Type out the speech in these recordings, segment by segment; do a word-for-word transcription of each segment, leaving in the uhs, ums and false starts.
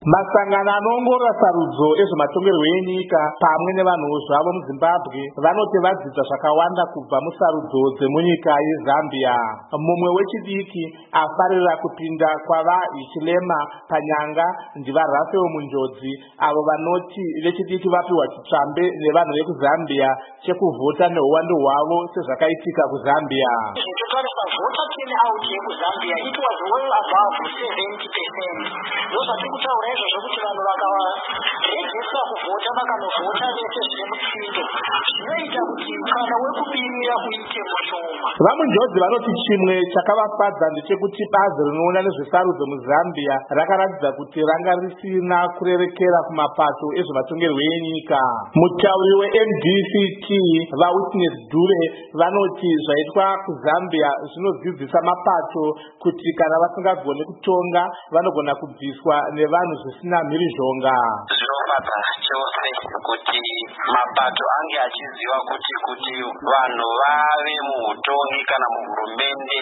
Masangano anoongorora sarudzo ezvematongerwo enyika pamwe nevanhu zvavo muZimbabwe vanoti vadzidza zvakawanda kubva musarudzo dzemunyika yeZambia. Mumwe wechidiki afarira kupinda kwavaHichilema panyanga ndivaRaphael Munjodzi, avo vanoti vechidiki vapiwa chitsvambe nevanhu vekuZambia chekuvhota neuwandu hwavo sezvakaitika kuZambia. Voter turnout yekuZambia it was well above seventy percent. Ndozvati kutaura izvo zvokuti vanhu vakarejista kuvhota vakanovhota vese zvine mutsindo zvinoita kuti mukana wekubirira kuite mushoma. VaMunjodzi vanoti chimwe chakavafadza ndechekuti bazi rinoona nezvesarudzo muZambia rakaratidza kuti ranga risina kurerekera kumapato ezvematongerwo enyika. Mutauri weM D C T vaWitness Dube vanoti zvaitwa kuZambia zvinodzidzisa mapato kuti kana vasingagoni kutonga vanogona kubviswa nevanhu zvisina mhirizhonga. Zvinofadza chose kuti mapato ange achiziva kuti kuti vanhu vave muhutongi kana muhurumende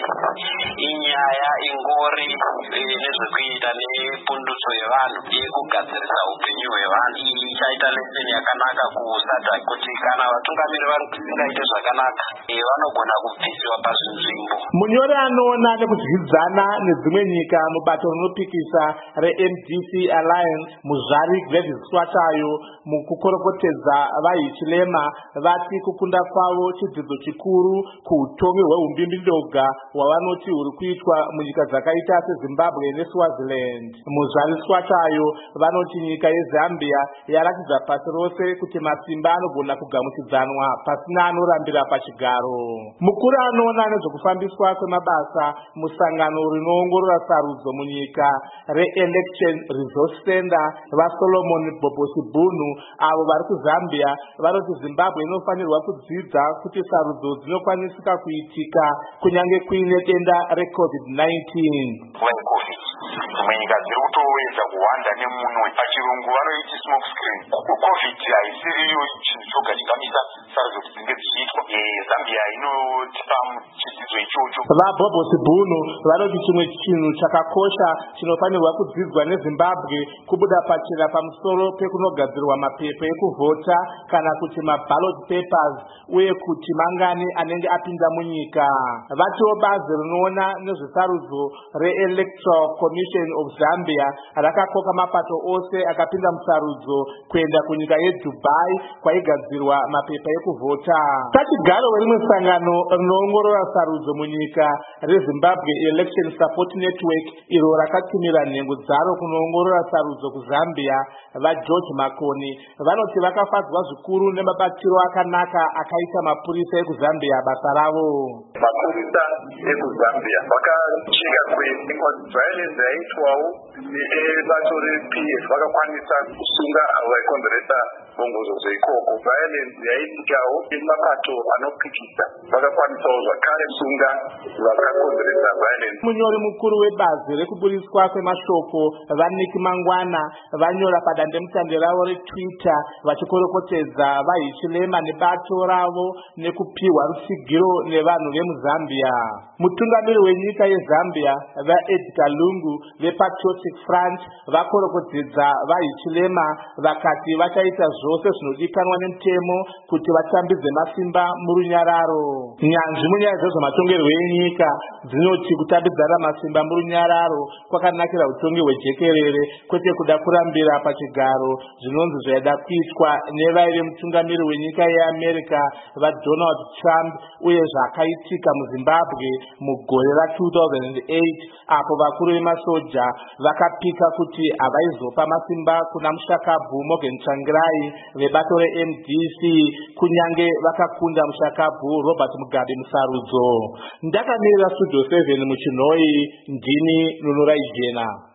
inyaya ingori nezvekuita nepundutso yevanhu yekugadzirisa upenyu hwevanhu. Iyi ichaita leseni yakanaka kusata kuti kana vatungamiri vari kusingaite zvakanaka vanogona kubvisiwa pazvinzvimbo. Munyori anoona nekudyidzana nedzimwe nyika mubato rinopikisa reM D C Alliance Muzvari Gladys Swatayo mukukorokotedza vaHichilema vati kukunda kwavo chidzidzo chikuru kuutongi hweumbimbidoga hwavanoti huri kuitwa munyika dzakaita seZimbabwe neSwaziland. Muzvari Swatayo vanoti nyika yeZambia yaratidza pasi rose kuti masimba anogona kugamuchidzanwa pasina anorambira pachigaro. Mukuru anoona nezvekufambiswa kwemabasa musangano rinoongorora sarudzo munyika reElection Resource Center vaSolomon Bobosibunu avo vari kuZambia vanoti Zimbabwe inofanirwa kudzidza kuti sarudzo dzinokwanisika kuitika kunyange kuine denda reCovid nineteen. Dzimwe nyika dziri kutowedza kuwanda nemunwe pachirungu vanoiti smoke screen. Covid haisiriyo chinhu choga chingamisa sarudzo kuti dzinge dzichiitwa. Zambia inotipa chidzidzo ichocho. VaBobosibunu vanoti chimwe chinhu chakakosha chinofanirwa kudzidzwa neZimbabwe kubuda pachena pamusoro pekunogadzirwa mapepa ekuvhota kana kuti maballot papers uye kuti mangani anenge apinda munyika. Vatiwo bazi rinoona nezvesarudzo reElectoral Commission of Zambia rakakoka mapato ose akapinda musarudzo kuenda kunyika yeDubai kwaigadzirwa mapepa ekuvhota. Pachigaro werimwe sangano rinoongorora sarudzo munyika reZimbabwe Election Support Network iro rakatumira nhengo dzaro kunoongorora sarudzo kuZambia vaGeorge Makoni vanoti vakafadzwa zvikuru nemabatiro akanaka akaita mapurisa ekuZambia basa ravo. Mapurisa ekuZambia vakachika violence yaitwawo nebato reP F vakakwanisa kusunga avo vaikonzeresa bongozozo ikoko. Violence yaitikawo nemapato anopikisa vakakwanisawo zvakare kusunga vakakonzeresa violence. Munyori mukuru webazi rekuburiswa kwemashoko vaNick Mangwana vanyora padandemutande ravo reTwitter vachikorokotedza vaHichilema nebato ravo nekupiwa rutsigiro nevanhu vemuZambia. Mutungamiri wenyika yeZambia vaEdgar Lungu vePatriotic Front vakorokotedza vaHichilema vakati vachaita zvose zvinodikanwa nemutemo kuti vatambidze masimba murunyararo. Nyanzvi munyaya dzezvematongerwo enyika dzinoti kutambidzana masimba murunyararo kwakanakira utongi hwejekerere kwete kuda kurambira pachigaro zvinonzi zvaida kuitwa nevaive mutungamiri wenyika yeAmerica vaDonald Trump uye zvakaitika muZimbabwe mugore ra-two thousand eight apo vakuru vemasoja vakapika kuti havaizopa masimba kuna mushakabvu Morgan Tsvangirai vebato reM D C kunyange vakakunda mushakabvu Robert Mugabe musarudzo. Ndakamirira Studio seven muChinoi, ndini Nunurai Jena.